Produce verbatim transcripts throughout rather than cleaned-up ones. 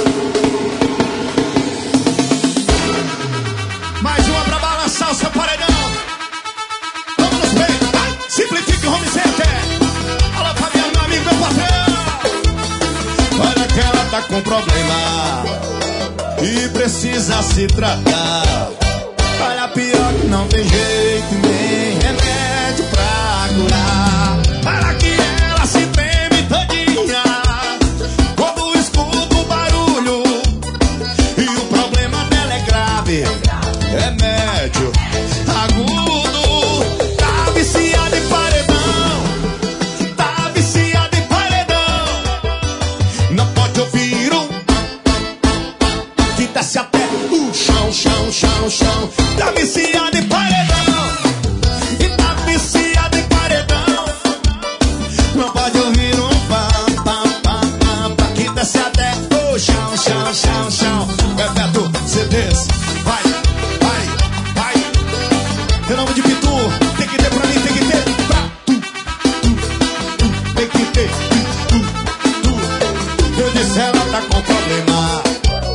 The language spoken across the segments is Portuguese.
Mais uma pra balançar o seu paredão. Vamos bem, vai, simplifique o home center. Alô, Fabiano, meu amigo, meu patrão. Olha que ela tá com problema e precisa se tratar. Olha, pior que não tem jeito nem remédio pra curar. Para que ela se treme todinha quando escuta o barulho. E o problema dela é grave, é médio, agudo. Tá viciada em paredão, tá viciada em paredão. Não pode ouvir um que desce até o chão, chão, chão, chão. Tá viciada em paredão, e tá viciada em paredão. Não pode ouvir um pam, pam, pam, pam, pam, que desce até o chão, chão, chão, chão. Bebeto, C Ds, vai, vai, vai. Em nome de Pitu, tem que ter pra mim, tem que ter pra tu, tu, tu, tem que ter tu, tu. Eu disse, ela tá com problema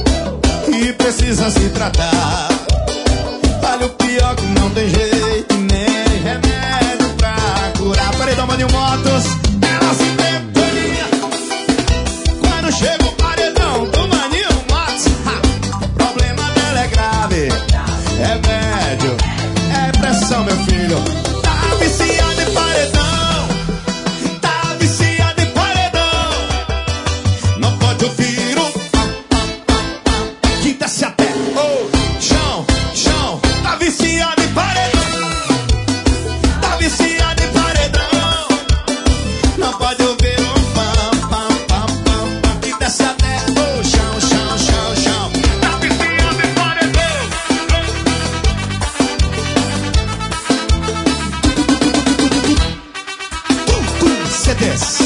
e precisa se tratar. Olha, o pior que não tem jeito nem remédio pra curar. Paredão Maninho Motos, ela se temporinha quando chega o paredão do Maninho Motos. Ha! O problema dela é grave, é médio, é pressão, meu filho. Tá viciada em paredão, tá viciada em paredão. Não pode ouvir um que desce até o chão, chão. Tá viciada em paredão, tá viciada em paredão. Não pode ouvir um pam, pam, pam, pam, pam, que desce até o chão, chão, chão, chão. Tá viciada em paredão. C Ds.